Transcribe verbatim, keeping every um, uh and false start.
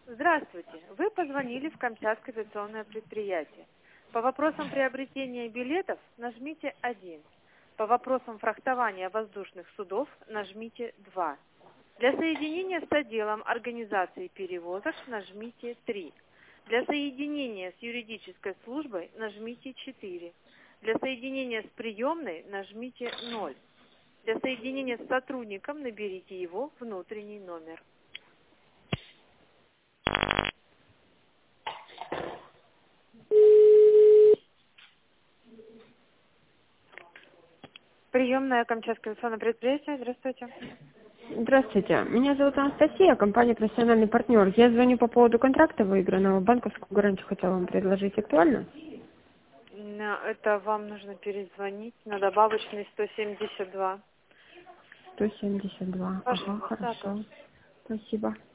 Здравствуйте. Вы позвонили в Камчатское авиационное предприятие. По вопросам приобретения билетов нажмите один. По вопросам фрахтования воздушных судов нажмите два. Для соединения с отделом организации перевозок нажмите три. Для соединения с юридической службой нажмите четыре. Для соединения с приемной нажмите ноль. Для соединения с сотрудником наберите его внутренний номер. Приемная Камчатское авиационное предприятие. Здравствуйте. Здравствуйте, меня зовут Анастасия, компания «Профессиональный партнер». Я звоню по поводу контракта выигранного, банковскую гарантию хотела вам предложить. Актуально? На- Это вам нужно перезвонить на добавочный сто семьдесят два. сто семьдесят два. Ага, Пожалуйста, да, хорошо. Спасибо.